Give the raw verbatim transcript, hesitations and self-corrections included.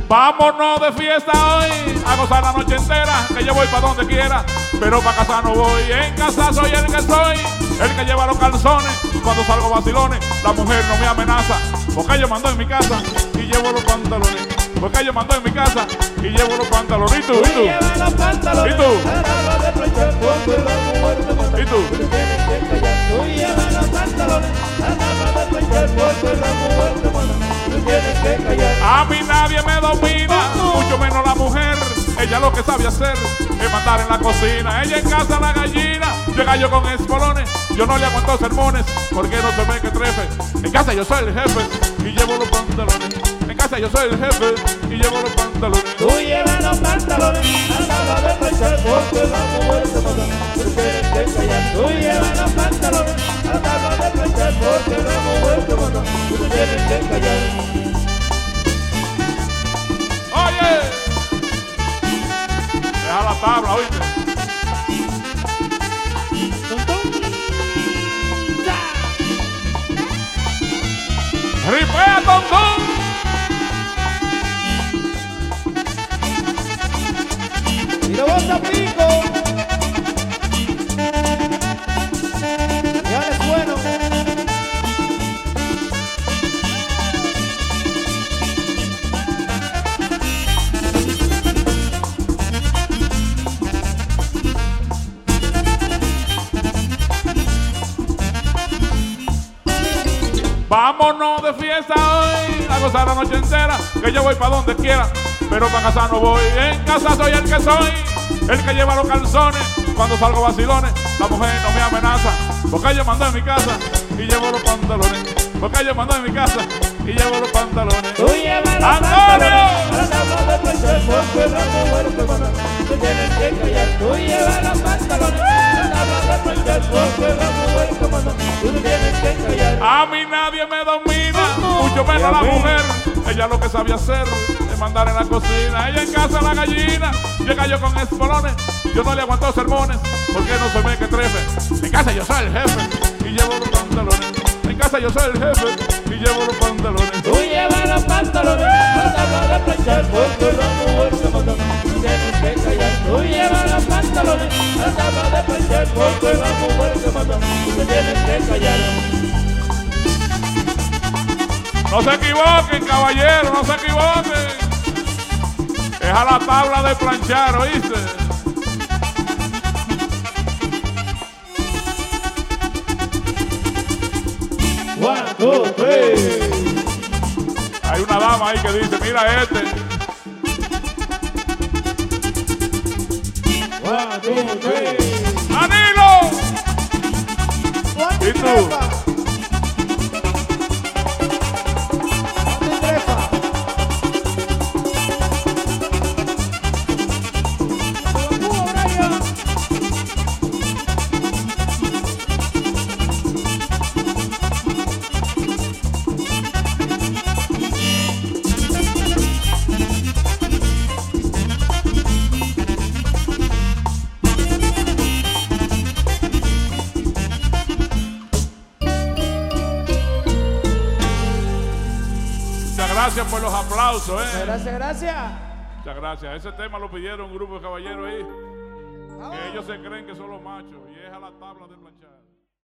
Vámonos de fiesta hoy, a gozar la noche entera, que yo voy para donde quiera, pero para casa no voy. En casa soy el que soy, el que lleva los calzones, cuando salgo vacilones, la mujer no me amenaza, porque yo mando en mi casa y llevo los pantalones, porque yo mando en mi casa y llevo los pantalones. ¿Y tú? ¿Y tú? ¿Y tú? ¿Y tú? A mí nadie me domina, mucho menos la mujer. Ella lo que sabe hacer es mandar en la cocina. Ella en casa la gallina, llega yo con espolones. Yo no le aguanto sermones, porque no se ve que trefe. En casa yo soy el jefe y llevo los pantalones. En casa yo soy el jefe y llevo los pantalones. Tú llevas los pantalones a la hora de planchar, porque la mujer te manda. Tú tienes que callar. Tú llevas los pantalones a la hora de planchar, porque la mujer te manda. Tú tienes que callar. Oye, deja la tabla, oíste. Ripea, tontón. Mira vos a pico. Ya les bueno. Vámonos de fiesta hoy, a gozar la noche entera, que yo voy para donde quiera, pero para casa no voy. En casa soy el que soy, el que lleva los calzones, cuando salgo vacilones, la mujer no me amenaza, porque yo mando en mi casa y llevo los pantalones, porque yo mando en mi casa y llevo los pantalones. Tú llevas los ¡Antonio! pantalones a la tabla de planchar, porque la mujer te manda. Tú tienes que callar. Tú llevas los pantalones a la tabla de planchar, porque la mujer te manda. Tú tienes que callar. A mí nadie me domina, mucho menos la mujer. Ella lo que sabe hacer es mandar en la cocina. Ella en casa la gallina, llega yo con espolones. Yo no le aguanto sermones, porque no se ve que trefe. En casa yo soy el jefe y llevo los pantalones. En casa yo soy el jefe y llevo los pantalones. Tú llevas los pantalones a la tabla de planchar, porque la mujer te manda. Tú tienes que callar. Tú llevas los pantalones a la tabla de planchar, porque la mujer te manda. Tú tienes que callar. No se equivoquen, caballero, no se equivoquen. Es a la tabla de planchar, ¿oíste? One, two, three. Hay una dama ahí que dice, mira este. One, two, three. ¡Danilo! ¿Y tú? Gracias por los aplausos, ¿eh? Gracias, gracias. Muchas gracias. Ese tema lo pidieron un grupo de caballeros ahí. Ah. Que ellos se creen que son los machos y es a la tabla de planchar.